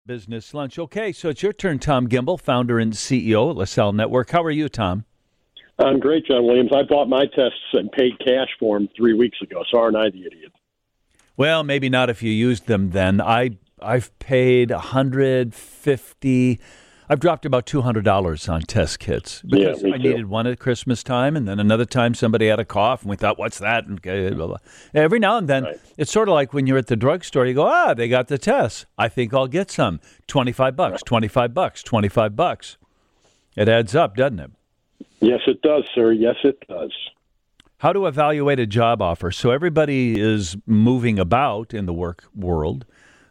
Business Lunch. Okay, so it's your turn, Tom Gimbel, founder and CEO at LaSalle Network. How are you, Tom? I'm great, John Williams. I bought my tests and paid cash for them 3 weeks ago, so aren't I the idiot? Well, maybe not if you used them then. I've paid $150. I've dropped about $200 on test kits because me I too. needed one at Christmas time, and then another time somebody had a cough, and we thought, what's that? And blah, blah. Every now and then, Right. it's sort of like when you're at the drugstore, you go, they got the tests. I think I'll get some. $25, $25, $25. It adds up, doesn't it? Yes, it does, sir. Yes, it does. How to evaluate a job offer. So everybody is moving about in the work world.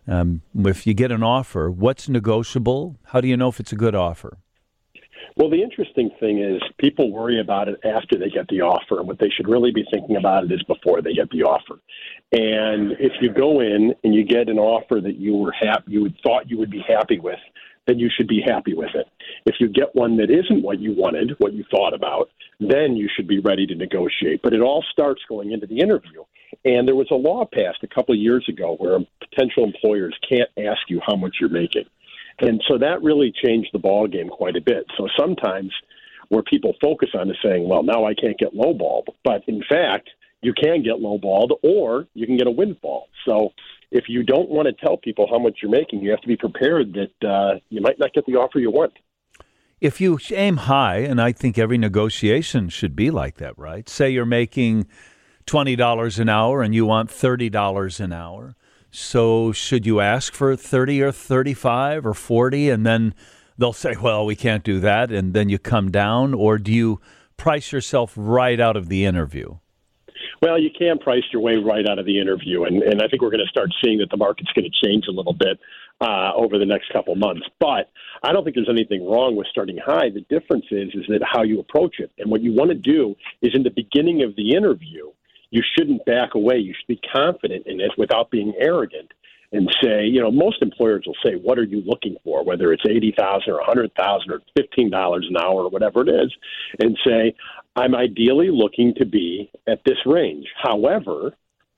If you get an offer, what's negotiable? How do you know if it's a good offer? Well, the interesting thing is people worry about it after they get the offer, and what they should really be thinking about it is before they get the offer. And if you go in and you get an offer that you thought you would be happy with, then you should be happy with it. If you get one that isn't what you wanted, what you thought about, then you should be ready to negotiate. But it all starts going into the interview. And there was a law passed a couple of years ago where potential employers can't ask you how much you're making. And so that really changed the ballgame quite a bit. So sometimes where people focus on is saying, well, now I can't get lowballed. But in fact, you can get lowballed or you can get a windfall. So if you don't want to tell people how much you're making, you have to be prepared that you might not get the offer you want. If you aim high, and I think every negotiation should be like that, right? Say you're making $20 an hour and you want $30 an hour. So should you ask for 30 or 35 or 40 and then they'll say, well, we can't do that, and then you come down? Or do you price yourself right out of the interview? Well, you can price your way right out of the interview, and I think we're going to start seeing that the market's going to change a little bit over the next couple of months. But I don't think there's anything wrong with starting high. The difference is that how you approach it. And what you want to do is in the beginning of the interview, you shouldn't back away. You should be confident in it without being arrogant and say, most employers will say, what are you looking for, whether it's $80,000 or $100,000 or $15 an hour or whatever it is, and say, I'm ideally looking to be at this range. However,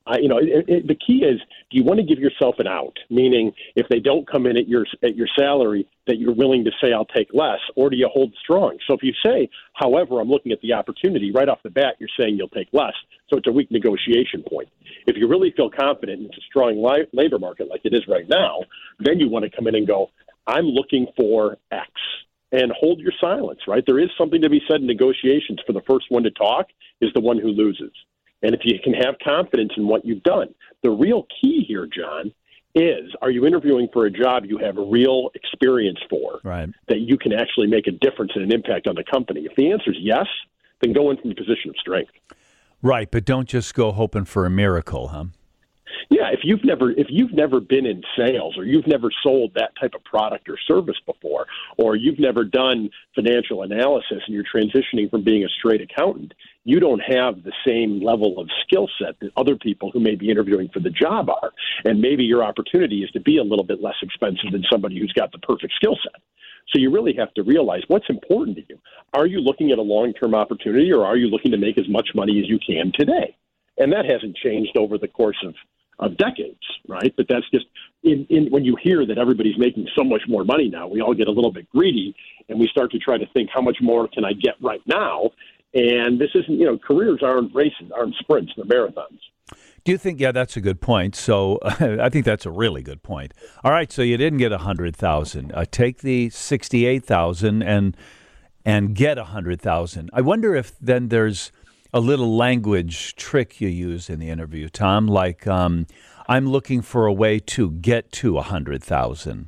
the key is, do you want to give yourself an out? Meaning, if they don't come in at your salary, that you're willing to say, I'll take less, or do you hold strong? So if you say, however, I'm looking at the opportunity, right off the bat, you're saying you'll take less. So it's a weak negotiation point. If you really feel confident and it's a strong labor market like it is right now, then you want to come in and go, I'm looking for X. And hold your silence, right? There is something to be said in negotiations. For the first one to talk is the one who loses. And if you can have confidence in what you've done, the real key here, John, is, are you interviewing for a job you have real experience for, right, that you can actually make a difference and an impact on the company? If the answer is yes, then go in from a position of strength. Right, but don't just go hoping for a miracle, huh? Yeah, if you've never been in sales, or you've never sold that type of product or service before, or you've never done financial analysis and you're transitioning from being a straight accountant, you don't have the same level of skill set that other people who may be interviewing for the job are. And maybe your opportunity is to be a little bit less expensive than somebody who's got the perfect skill set. So you really have to realize what's important to you. Are you looking at a long-term opportunity, or are you looking to make as much money as you can today? And that hasn't changed over the course of decades, right? But that's just when you hear that everybody's making so much more money now, we all get a little bit greedy, and we start to try to think, how much more can I get right now? And this isn't, careers aren't races, aren't sprints, they're marathons. Do you think, that's a good point. So I think that's a really good point. All right, so you didn't get 100,000. Take the 68,000 and get 100,000. I wonder if then there's a little language trick you use in the interview, Tom, like I'm looking for a way to get to 100,000.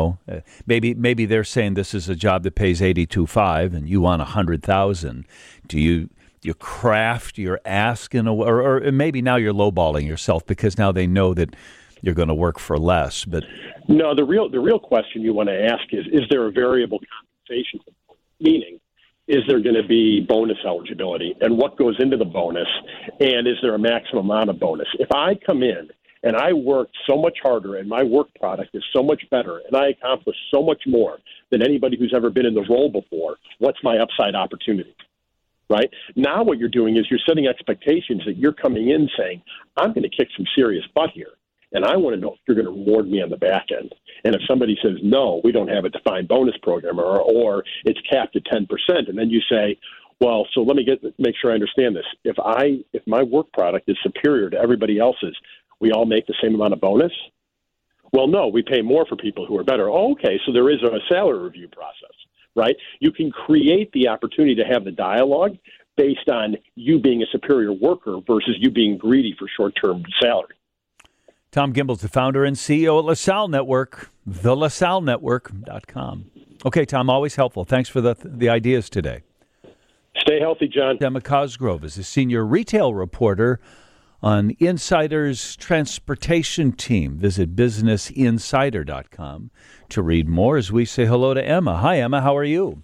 Maybe they're saying this is a job that pays 82.5 and you want 100,000. Do you craft your ask in a way, or maybe now you're lowballing yourself because now they know that you're going to work for less? But no, the real question you want to ask is there a variable compensation component? Meaning, is there going to be bonus eligibility, and what goes into the bonus, and is there a maximum amount of bonus? If I come in and I work so much harder and my work product is so much better and I accomplish so much more than anybody who's ever been in the role before, what's my upside opportunity? Right? Now what you're doing is you're setting expectations that you're coming in saying, I'm going to kick some serious butt here. And I want to know if you're going to reward me on the back end. And if somebody says, no, we don't have a defined bonus program or it's capped at 10%, and then you say, well, so let me make sure I understand this. If my work product is superior to everybody else's, we all make the same amount of bonus? Well, no, we pay more for people who are better. Oh, okay, so there is a salary review process, right? You can create the opportunity to have the dialogue based on you being a superior worker versus you being greedy for short-term salary. Tom Gimbel's the founder and CEO at LaSalle Network, thelasallenetwork.com. Okay, Tom, always helpful. Thanks for the ideas today. Stay healthy, John. Emma Cosgrove is a senior retail reporter on Insider's transportation team. Visit businessinsider.com to read more as we say hello to Emma. Hi, Emma. How are you?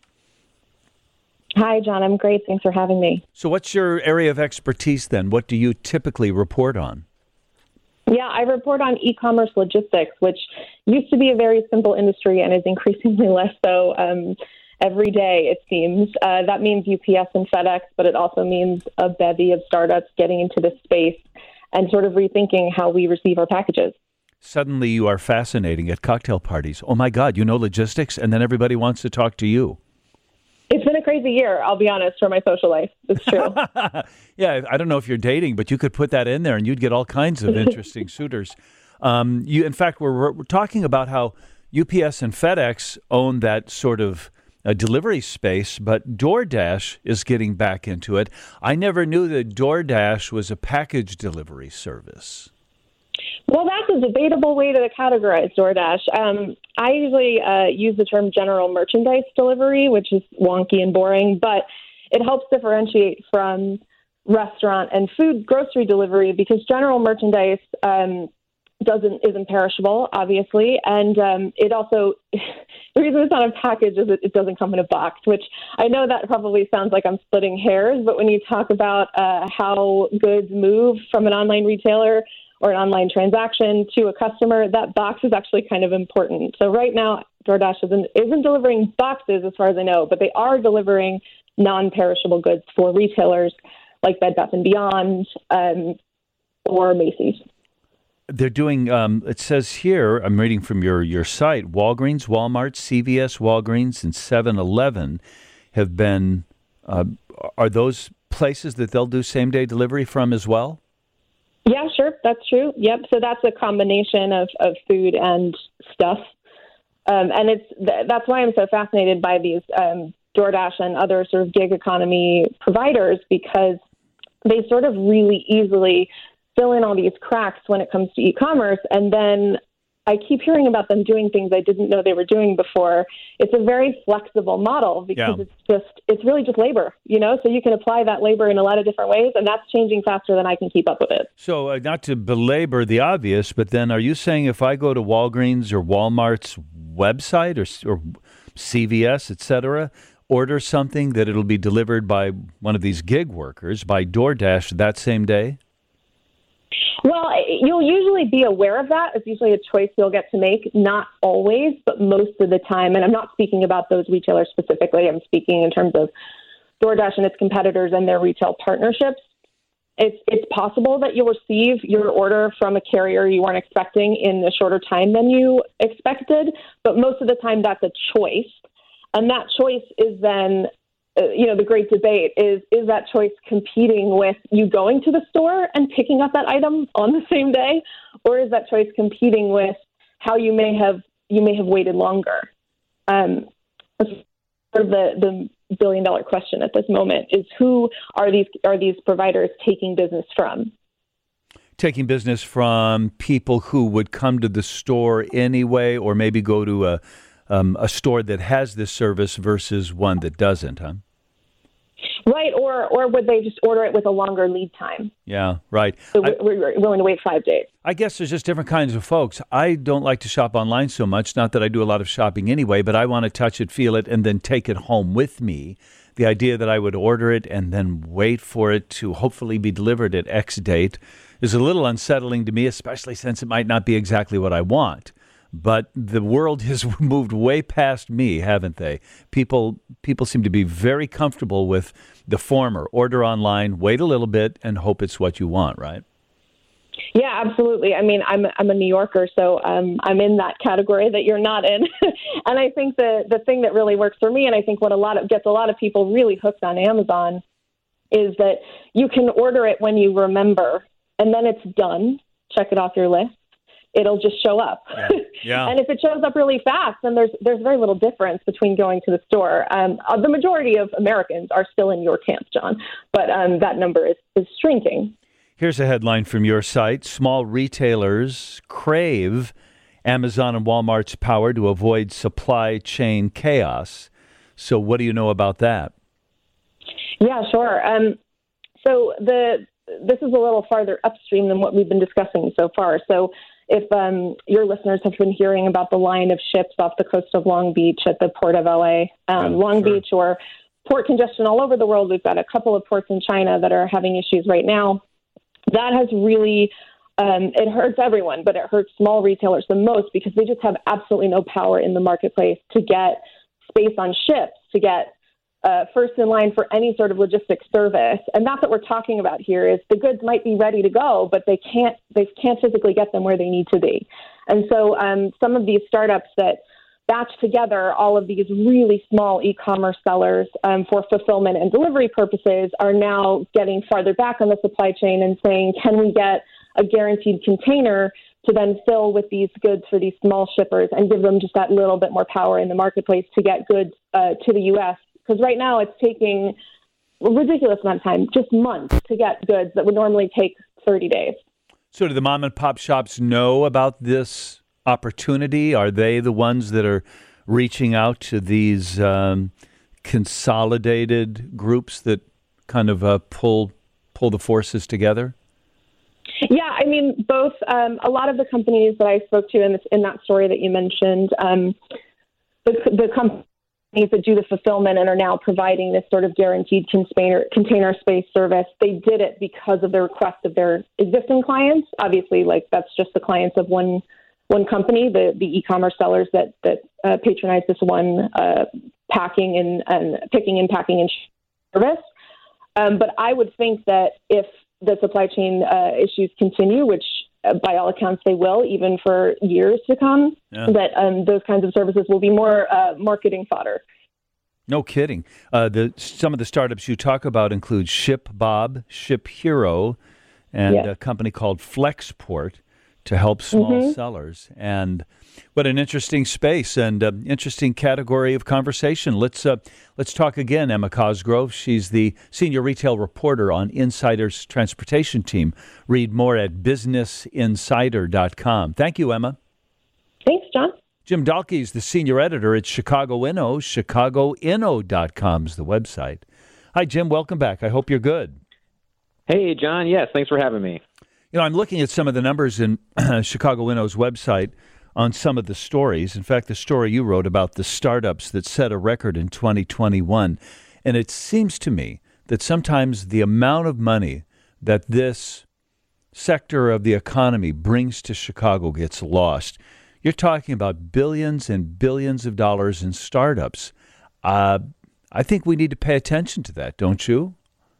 Hi, John. I'm great. Thanks for having me. So what's your area of expertise then? What do you typically report on? Yeah, I report on e-commerce logistics, which used to be a very simple industry and is increasingly less so every day, it seems. That means UPS and FedEx, but it also means a bevy of startups getting into this space and sort of rethinking how we receive our packages. Suddenly you are fascinating at cocktail parties. Oh, my God, you know logistics, and then everybody wants to talk to you. It's been a crazy year, I'll be honest, for my social life. It's true. Yeah, I don't know if you're dating, but you could put that in there and you'd get all kinds of interesting suitors. In fact, we're talking about how UPS and FedEx own that sort of delivery space, but DoorDash is getting back into it. I never knew that DoorDash was a package delivery service. Well, that's a debatable way to categorize DoorDash. I usually use the term general merchandise delivery, which is wonky and boring, but it helps differentiate from restaurant and food grocery delivery because general merchandise isn't perishable, obviously, and it also the reason it's not a package is it doesn't come in a box, which I know that probably sounds like I'm splitting hairs, but when you talk about how goods move from an online retailer or an online transaction to a customer, that box is actually kind of important. So right now, DoorDash isn't delivering boxes as far as I know, but they are delivering non-perishable goods for retailers like Bed Bath & Beyond or Macy's. They're doing, it says here, I'm reading from your site, Walgreens, Walmart, CVS, Walgreens, and 7-Eleven have been, are those places that they'll do same-day delivery from as well? Yeah, sure. That's true. Yep. So that's a combination of food and stuff. And that's why I'm so fascinated by these DoorDash and other sort of gig economy providers, because they sort of really easily fill in all these cracks when it comes to e-commerce. And then I keep hearing about them doing things I didn't know they were doing before. It's a very flexible model because it's really just labor, so you can apply that labor in a lot of different ways, and that's changing faster than I can keep up with it. So not to belabor the obvious, but then are you saying if I go to Walgreens or Walmart's website or CVS, et cetera, order something that it'll be delivered by one of these gig workers by DoorDash that same day? Well, you'll usually be aware of that. It's usually a choice you'll get to make. Not always, but most of the time. And I'm not speaking about those retailers specifically. I'm speaking in terms of DoorDash and its competitors and their retail partnerships. It's possible that you'll receive your order from a carrier you weren't expecting in a shorter time than you expected. But most of the time, that's a choice. And that choice is then the great debate is that choice competing with you going to the store and picking up that item on the same day, or is that choice competing with how you may have waited longer? That's sort of the billion-dollar question at this moment: is who are these providers taking business from? Taking business from people who would come to the store anyway, or maybe go to a store that has this service versus one that doesn't, huh? Right, or would they just order it with a longer lead time? Yeah, right. So we're willing to wait 5 days. I guess there's just different kinds of folks. I don't like to shop online so much, not that I do a lot of shopping anyway, but I want to touch it, feel it, and then take it home with me. The idea that I would order it and then wait for it to hopefully be delivered at X date is a little unsettling to me, especially since it might not be exactly what I want. But the world has moved way past me, haven't they? People seem to be very comfortable with the former. Order online, wait a little bit, and hope it's what you want, right? Yeah, absolutely. I mean, I'm a New Yorker, so I'm in that category that you're not in. And I think the thing that really works for me, and I think what gets a lot of people really hooked on Amazon, is that you can order it when you remember, and then it's done. Check it off your list. It'll just show up. Yeah. And if it shows up really fast, then there's very little difference between going to the store. The majority of Americans are still in your camp, John, but that number is shrinking. Here's a headline from your site. Small retailers crave Amazon and Walmart's power to avoid supply chain chaos. So what do you know about that? Yeah, sure. So this is a little farther upstream than what we've been discussing so far. So if your listeners have been hearing about the line of ships off the coast of Long Beach at the Port of LA, Long Beach, or port congestion all over the world, we've got a couple of ports in China that are having issues right now. That has really, it hurts everyone, but it hurts small retailers the most because they just have absolutely no power in the marketplace to get space on ships, to get first in line for any sort of logistics service. And that's what we're talking about here is the goods might be ready to go, but they can't physically get them where they need to be. And so some of these startups that batch together all of these really small e-commerce sellers for fulfillment and delivery purposes are now getting farther back on the supply chain and saying, can we get a guaranteed container to then fill with these goods for these small shippers and give them just that little bit more power in the marketplace to get goods to the U.S. Because right now it's taking a ridiculous amount of time, just months, to get goods that would normally take 30 days. So do the mom and pop shops know about this opportunity? Are they the ones that are reaching out to these consolidated groups that kind of pull the forces together? Yeah, I mean, both. A lot of the companies that I spoke to in that story that you mentioned, the companies that do the fulfillment and are now providing this sort of guaranteed container space service, they did it because of the request of their existing clients. Obviously, like that's just the clients of one company, the e-commerce sellers that patronize this one packing and picking and packing and service. But I would think that if the supply chain issues continue, which by all accounts they will, even for years to come, that those kinds of services will be more marketing fodder. No kidding. Some of the startups you talk about include ShipBob, ShipHero, and a company called Flexport to help small sellers. And what an interesting space and interesting category of conversation. Let's talk again, Emma Cosgrove. She's the senior retail reporter on Insider's transportation team. Read more at businessinsider.com. Thank you, Emma. Thanks, John. Jim Dahlke is the senior editor at Chicago Inno. ChicagoInno.com is the website. Hi, Jim. Welcome back. I hope you're good. Hey, John. Yes, thanks for having me. You know, I'm looking at some of the numbers in Chicago Inno's website on some of the stories. In fact, the story you wrote about the startups that set a record in 2021. And it seems to me that sometimes the amount of money that this sector of the economy brings to Chicago gets lost. You're talking about billions and billions of dollars in startups. I think we need to pay attention to that, don't you?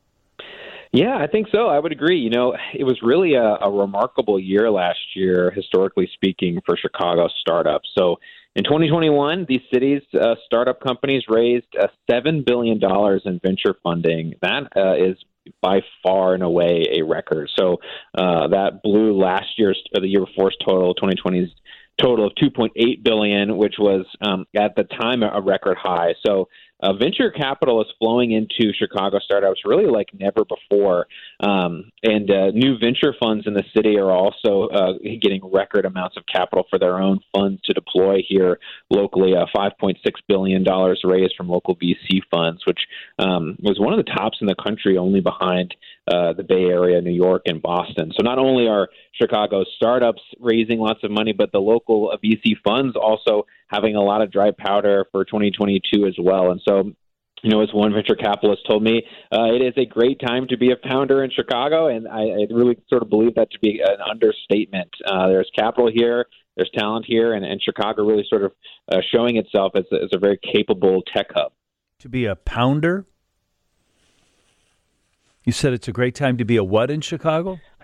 Yeah, I think so. I would agree. You know, it was really a remarkable year last year, historically speaking, for Chicago startups. So in 2021, these city's startup companies raised $7 billion in venture funding. That is by far and away a record. So that blew last year's, the year before's total, 2020's total of $2.8 billion, which was at the time a record high. So venture capital is flowing into Chicago startups really like never before. And new venture funds in the city are also getting record amounts of capital for their own funds to deploy here locally. $5.6 billion raised from local VC funds, which was one of the tops in the country, only behind the Bay Area, New York, and Boston. So not only are Chicago startups raising lots of money, but the local VC funds also having a lot of dry powder for 2022 as well. And so, you know, as one venture capitalist told me, it is a great time to be a founder in Chicago, and I really sort of believe that to be an understatement. There's capital here, there's talent here, and Chicago really sort of showing itself as a very capable tech hub. To be a pounder? You said it's a great time to be a what in Chicago?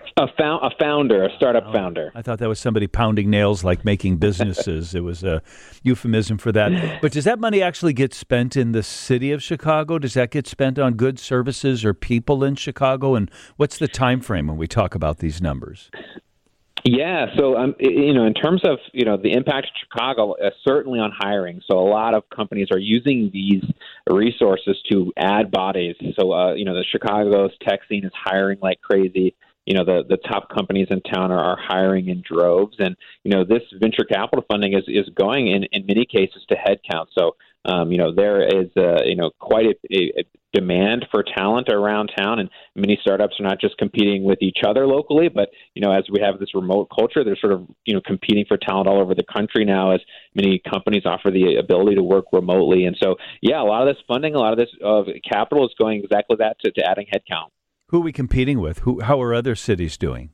A startup founder. I thought that was somebody pounding nails like making businesses. It was a euphemism for that. But does that money actually get spent in the city of Chicago? Does that get spent on goods, services, or people in Chicago? And what's the time frame when we talk about these numbers? Yeah, so in terms of the impact of Chicago, certainly on hiring. So a lot of companies are using these resources to add bodies. So the Chicago's tech scene is hiring like crazy. The top companies in town are hiring in droves, and this venture capital funding is going in many cases to headcount. So there is quite a demand for talent around town, and many startups are not just competing with each other locally, but as we have this remote culture, they're sort of competing for talent all over the country now, as many companies offer the ability to work remotely. And so a lot of this funding, a lot of this capital is going exactly that to adding headcount. Who are we competing with? How are other cities doing?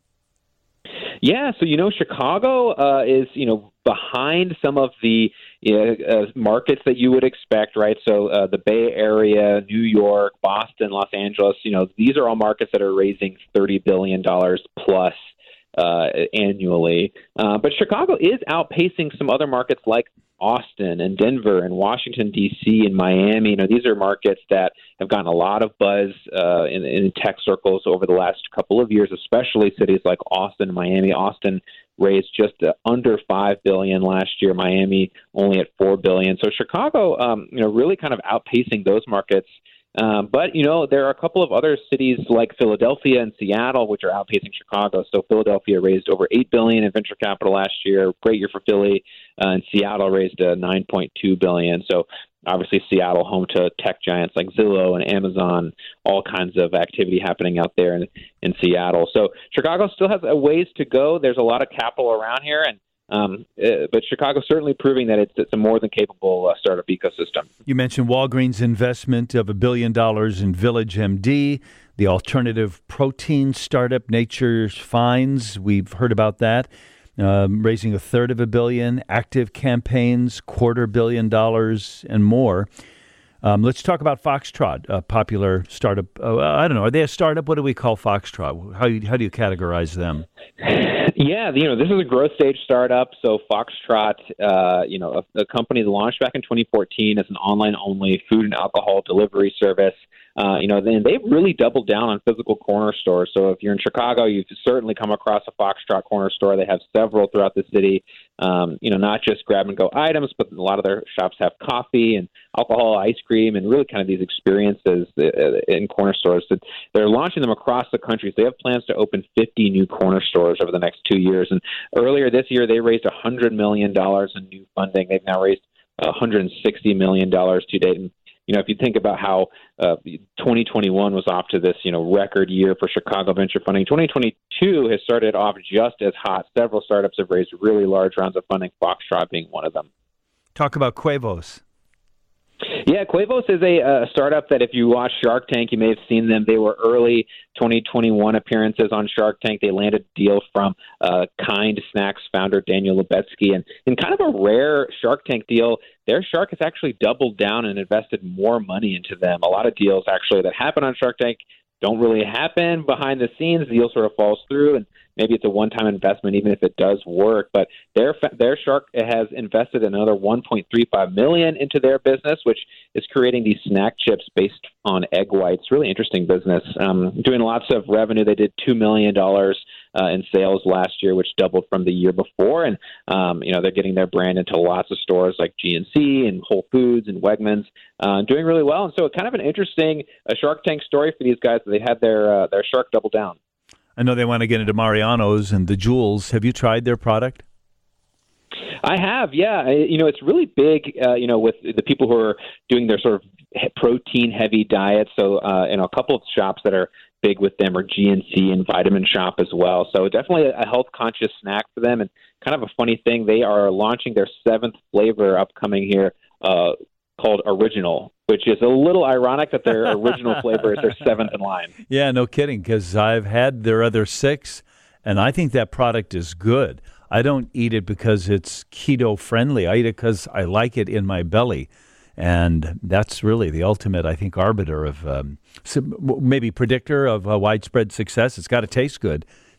Yeah, so Chicago is behind some of the markets that you would expect, right? So the Bay Area, New York, Boston, Los Angeles, these are all markets that are raising $30 billion plus annually. But Chicago is outpacing some other markets like Austin and Denver and Washington, D.C. and Miami. These are markets that have gotten a lot of buzz in tech circles over the last couple of years, especially cities like Austin and Miami. Austin raised just under $5 billion last year. Miami only at $4 billion. So Chicago, really kind of outpacing those markets. But there are a couple of other cities like Philadelphia and Seattle, which are outpacing Chicago. So Philadelphia raised over $8 billion in venture capital last year. Great year for Philly. And Seattle raised $9.2 billion. So obviously Seattle, home to tech giants like Zillow and Amazon, all kinds of activity happening out there in Seattle. So Chicago still has a ways to go. There's a lot of capital around here, but Chicago's certainly proving that it's a more than capable startup ecosystem. You mentioned Walgreens' investment of $1 billion in VillageMD, the alternative protein startup Nature's Finds. We've heard about that. Raising a third of $1 billion, active campaigns, $250 million and more. Let's talk about Foxtrot, a popular startup. I don't know. Are they a startup? What do we call Foxtrot? How do you categorize them? Yeah, this is a growth stage startup. So Foxtrot, a company that launched back in 2014 as an online-only food and alcohol delivery service. Then they've really doubled down on physical corner stores. So if you're in Chicago, you've certainly come across a Foxtrot corner store. They have several throughout the city. Not just grab-and-go items, but a lot of their shops have coffee and alcohol, ice cream, and really kind of these experiences in corner stores. So they're launching them across the country. So they have plans to open 50 new corner stores over the next 2 years. And earlier this year, they raised $100 million in new funding. They've now raised $160 million to date. And if you think about how 2021 was off to this, record year for Chicago venture funding, 2022 has started off just as hot. Several startups have raised really large rounds of funding, Foxtrot being one of them. Talk about Quavos. Yeah, Quavos is a startup that if you watch Shark Tank, you may have seen them. They were early 2021 appearances on Shark Tank. They landed a deal from Kind Snacks founder Daniel Lubetzky. And in kind of a rare Shark Tank deal, their shark has actually doubled down and invested more money into them. A lot of deals actually that happen on Shark Tank don't really happen behind the scenes. The deal sort of falls through, and maybe it's a one-time investment, even if it does work. But their shark has invested another $1.35 million into their business, which is creating these snack chips based on egg whites. Really interesting business. Doing lots of revenue. They did $2 million in sales last year, which doubled from the year before. And they're getting their brand into lots of stores like GNC and Whole Foods and Wegmans, doing really well. And so, kind of an interesting Shark Tank story for these guys. They had their shark double down. I know they want to get into Mariano's and the Jewels. Have you tried their product? I have, yeah. It's really big, with the people who are doing their sort of protein-heavy diet. So, a couple of shops that are big with them are GNC and Vitamin Shop as well. So definitely a health-conscious snack for them. And kind of a funny thing, they are launching their 7th flavor upcoming here called Original, which is a little ironic that their original flavor is their 7th in line. Yeah, no kidding, because I've had their other 6, and I think that product is good. I don't eat it because it's keto-friendly. I eat it because I like it in my belly. And that's really the ultimate, I think, arbiter of maybe predictor of widespread success. It's got to taste good.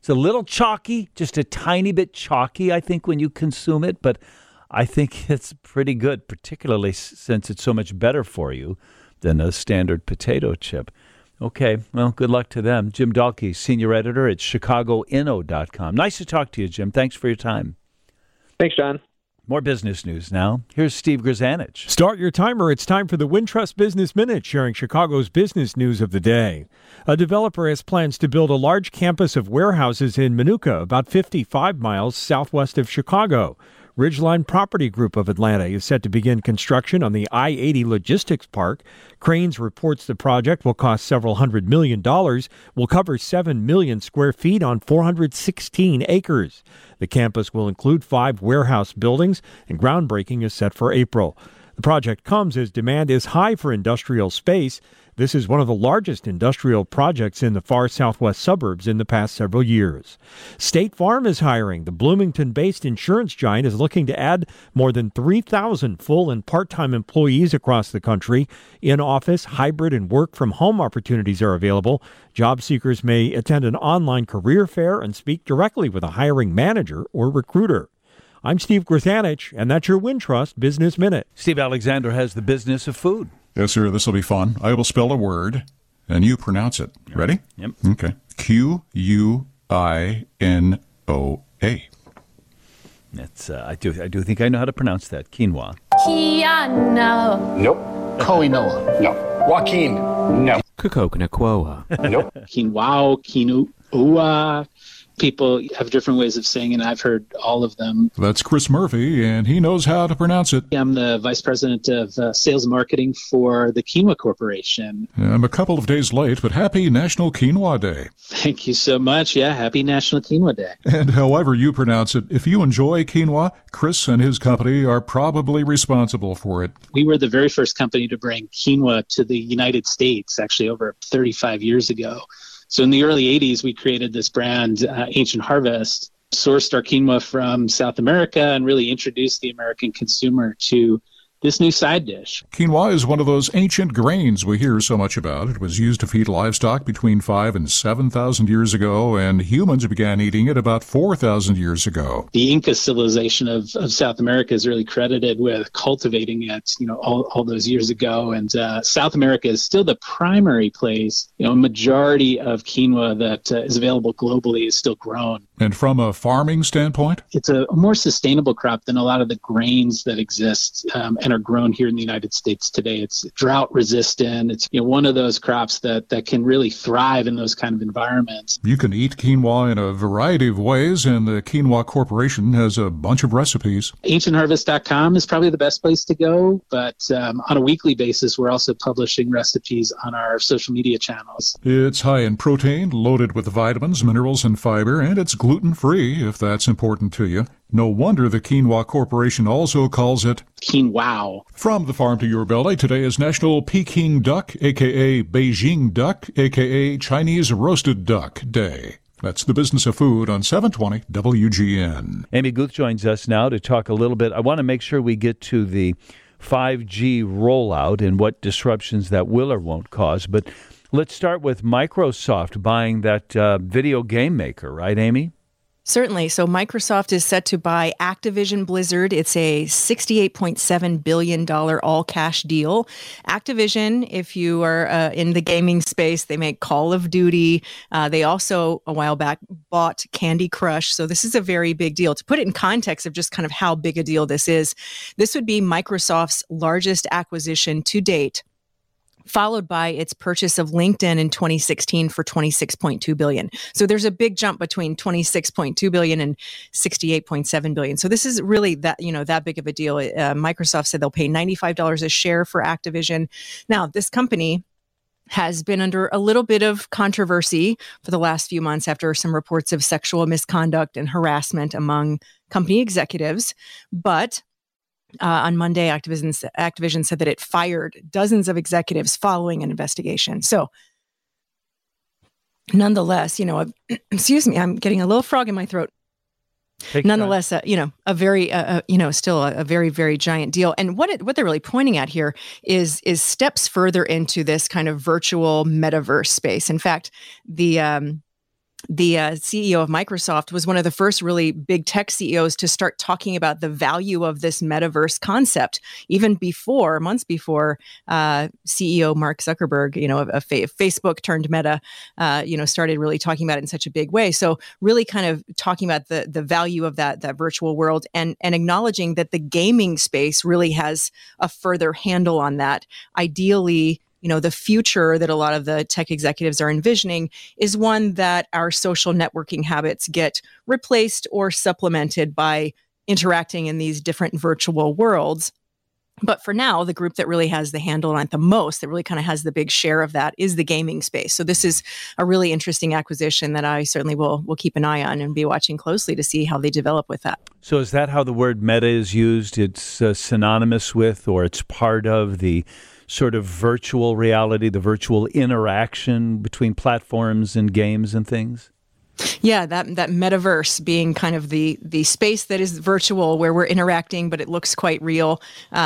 It's a little chalky, just a tiny bit chalky, I think, when you consume it. But I think it's pretty good, particularly since it's so much better for you than a standard potato chip. Okay, well, good luck to them. Jim Dahlke, senior editor at ChicagoInno.com. Nice to talk to you, Jim. Thanks for your time. Thanks, John. More business news now. Here's Steve Grzanich. Start your timer. It's time for the Wintrust Business Minute, sharing Chicago's business news of the day. A developer has plans to build a large campus of warehouses in Minooka, about 55 miles southwest of Chicago. Ridgeline Property Group of Atlanta is set to begin construction on the I-80 Logistics Park. Cranes reports the project will cost several $100 million, will cover 7 million square feet on 416 acres. The campus will include 5 warehouse buildings, and groundbreaking is set for April. The project comes as demand is high for industrial space. This is one of the largest industrial projects in the far southwest suburbs in the past several years. State Farm is hiring. The Bloomington-based insurance giant is looking to add more than 3,000 full and part-time employees across the country. In-office, hybrid, and work-from-home opportunities are available. Job seekers may attend an online career fair and speak directly with a hiring manager or recruiter. I'm Steve Grzanich, and that's your Wintrust Business Minute. Steve Alexander has the business of food. Yes, sir. This will be fun. I will spell a word, and you pronounce it. Ready? Yep. Okay. Quinoa. That's I do think I know how to pronounce that. Quinoa. Kiana. Nope. Koinoa. No. Joaquin. No. Kukokanakwoa. Nope. Quinoa, quinoa. People have different ways of saying it, and I've heard all of them. That's Chris Murphy, and he knows how to pronounce it. I'm the vice president of sales and marketing for the Quinoa Corporation. I'm a couple of days late, but happy National Quinoa Day. Thank you so much. Yeah, happy National Quinoa Day. And however you pronounce it, if you enjoy quinoa, Chris and his company are probably responsible for it. We were the very first company to bring quinoa to the United States, actually over 35 years ago. So in the early 80s, we created this brand, Ancient Harvest, sourced our quinoa from South America and really introduced the American consumer to this new side dish. Quinoa is one of those ancient grains we hear so much about. It was used to feed livestock between 5,000 and 7,000 years ago, and humans began eating it about 4,000 years ago. The Inca civilization of South America is really credited with cultivating it, all those years ago. And South America is still the primary place. A majority of quinoa that is available globally is still grown. And from a farming standpoint? It's a more sustainable crop than a lot of the grains that exist and are grown here in the United States today. It's drought resistant. It's one of those crops that can really thrive in those kind of environments. You can eat quinoa in a variety of ways, and the Quinoa Corporation has a bunch of recipes. AncientHarvest.com is probably the best place to go, but on a weekly basis, we're also publishing recipes on our social media channels. It's high in protein, loaded with vitamins, minerals, and fiber, and it's gluten-free, if that's important to you. No wonder the Quinoa Corporation also calls it quinoa. From the farm to your belly, today is National Peking Duck, a.k.a. Beijing Duck, a.k.a. Chinese Roasted Duck Day. That's the business of food on 720 WGN. Amy Guth joins us now to talk a little bit. I want to make sure we get to the 5G rollout and what disruptions that will or won't cause. But let's start with Microsoft buying that video game maker, right, Amy? Certainly. So Microsoft is set to buy Activision Blizzard. It's a $68.7 billion all-cash deal. Activision, if you are in the gaming space, they make Call of Duty. They also, a while back, bought Candy Crush. So this is a very big deal. To put it in context of just kind of how big a deal this is, this would be Microsoft's largest acquisition to date, followed by its purchase of LinkedIn in 2016 for $26.2 billion. So there's a big jump between $26.2 billion and $68.7 billion. So this is really that big of a deal. Microsoft said they'll pay $95 a share for Activision. Now, this company has been under a little bit of controversy for the last few months after some reports of sexual misconduct and harassment among company executives. But on Monday, Activision said that it fired dozens of executives following an investigation. So nonetheless, excuse me, I'm getting a little frog in my throat. Nonetheless, a very, still a very, very giant deal. And what they're really pointing at here is steps further into this kind of virtual metaverse space. In fact, the the CEO of Microsoft was one of the first really big tech CEOs to start talking about the value of this metaverse concept, even months before CEO Mark Zuckerberg, of Facebook turned Meta, started really talking about it in such a big way. So really kind of talking about the value of that virtual world and acknowledging that the gaming space really has a further handle on that. Ideally, the future that a lot of the tech executives are envisioning is one that our social networking habits get replaced or supplemented by interacting in these different virtual worlds. But for now, the group that really has the handle on it the most, that really kind of has the big share of that, is the gaming space. So this is a really interesting acquisition that I certainly will keep an eye on and be watching closely to see how they develop with that. So is that how the word meta is used? It's synonymous with, or it's part of the sort of virtual reality, the virtual interaction between platforms and games and things? Yeah, that metaverse being kind of the space that is virtual where we're interacting, but it looks quite real.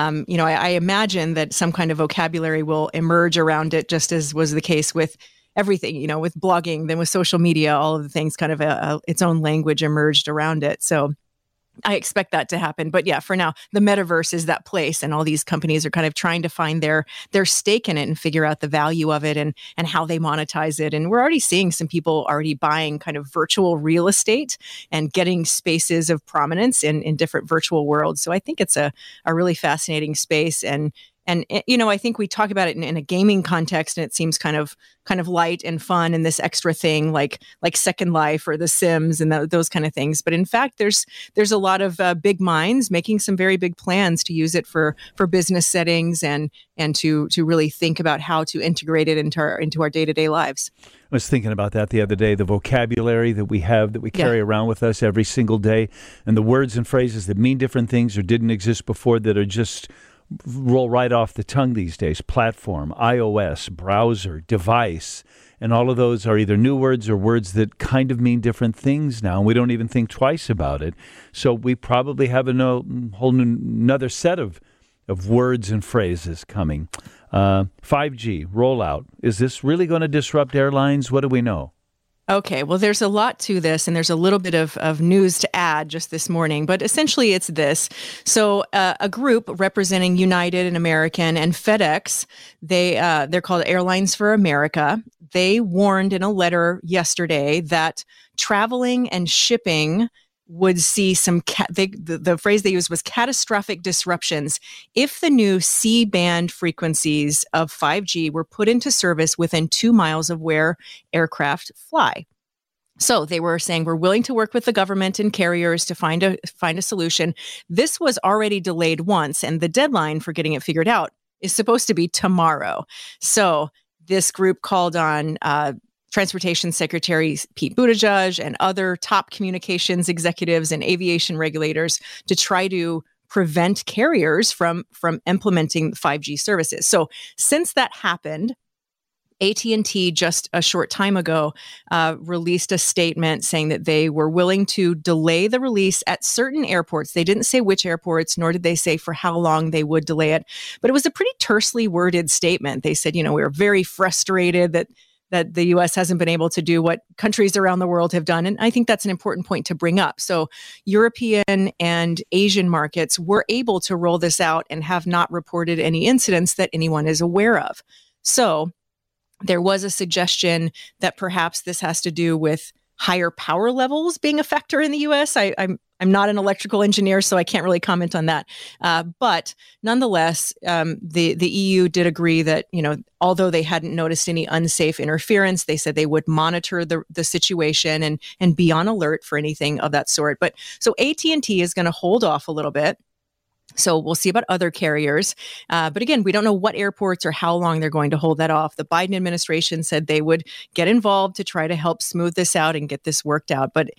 I imagine that some kind of vocabulary will emerge around it, just as was the case with everything, with blogging, then with social media, all of the things kind of its own language emerged around it. So I expect that to happen. But yeah, for now, the metaverse is that place, and all these companies are kind of trying to find their stake in it and figure out the value of it and how they monetize it. And we're already seeing some people already buying kind of virtual real estate and getting spaces of prominence in different virtual worlds. So I think it's a really fascinating space. And I think we talk about it in a gaming context, and it seems kind of light and fun and this extra thing like Second Life or The Sims and those kind of things. But in fact, there's a lot of big minds making some very big plans to use it for business settings and to really think about how to integrate it into our day-to-day lives. I was thinking about that the other day, the vocabulary that we have, that we carry around with us every single day, and the words and phrases that mean different things or didn't exist before that are just roll right off the tongue these days. Platform, iOS, browser, device, and all of those are either new words or words that kind of mean different things now, and we don't even think twice about it. So we probably have another set of words and phrases coming. 5G rollout. Is this really going to disrupt airlines? What do we know? Okay, well, there's a lot to this, and there's a little bit of news to add just this morning, but essentially it's this. So a group representing United and American and FedEx, they're called Airlines for America. They warned in a letter yesterday that traveling and shipping would see some, the phrase they used was catastrophic disruptions if the new C-band frequencies of 5G were put into service within 2 miles of where aircraft fly. So they were saying, we're willing to work with the government and carriers to find a solution. This was already delayed once, and the deadline for getting it figured out is supposed to be tomorrow. So this group called on Transportation Secretary Pete Buttigieg and other top communications executives and aviation regulators to try to prevent carriers from implementing 5G services. So since that happened, AT&T just a short time ago released a statement saying that they were willing to delay the release at certain airports. They didn't say which airports, nor did they say for how long they would delay it. But it was a pretty tersely worded statement. They said, we were very frustrated that the U.S. hasn't been able to do what countries around the world have done. And I think that's an important point to bring up. So European and Asian markets were able to roll this out and have not reported any incidents that anyone is aware of. So there was a suggestion that perhaps this has to do with higher power levels being a factor in the U.S. I'm not an electrical engineer, so I can't really comment on that. But nonetheless, the EU did agree that, although they hadn't noticed any unsafe interference, they said they would monitor the situation and be on alert for anything of that sort. But so AT&T is going to hold off a little bit. So we'll see about other carriers. But again, we don't know what airports or how long they're going to hold that off. The Biden administration said they would get involved to try to help smooth this out and get this worked out. But,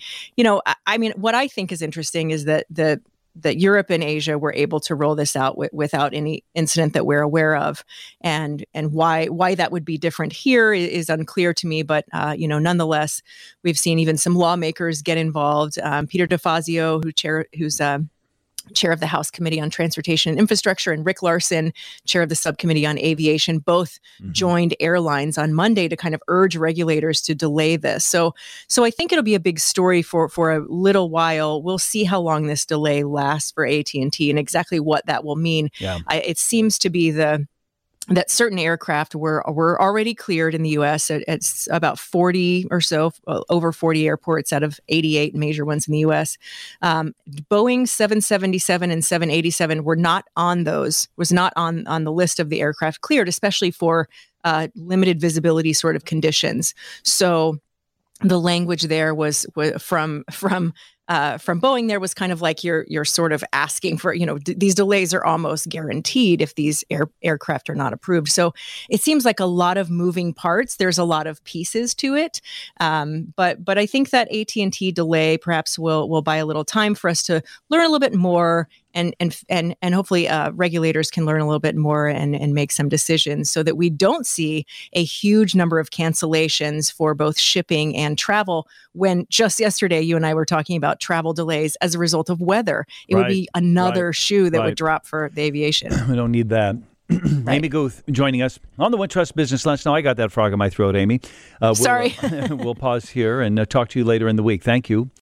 what I think is interesting is that Europe and Asia were able to roll this out without any incident that we're aware of. And why that would be different here is unclear to me. But, nonetheless, we've seen even some lawmakers get involved. Peter DeFazio, who's chair of the House Committee on Transportation and Infrastructure, and Rick Larsen, chair of the Subcommittee on Aviation, both joined airlines on Monday to kind of urge regulators to delay this. So I think it'll be a big story for a little while. We'll see how long this delay lasts for AT&T and exactly what that will mean. Yeah. It seems to be that certain aircraft were already cleared in the U.S. It's about 40 or so, over 40 airports out of 88 major ones in the U.S. Boeing 777 and 787 were not on those, was not on the list of the aircraft cleared, especially for limited visibility sort of conditions. So the language there was from Boeing, there was kind of like you're sort of asking for, these delays are almost guaranteed if these aircraft are not approved. So it seems like a lot of moving parts. There's a lot of pieces to it. But I think that AT&T delay perhaps will buy a little time for us to learn a little bit more and hopefully regulators can learn a little bit more and make some decisions so that we don't see a huge number of cancellations for both shipping and travel when just yesterday you and I were talking about travel delays as a result of weather. It would be another shoe that would drop for the aviation. We don't need that. Amy Guth joining us on the Wintrust Business Lunch. Now I got that frog in my throat, Amy. Sorry. We'll pause here and talk to you later in the week. Thank you.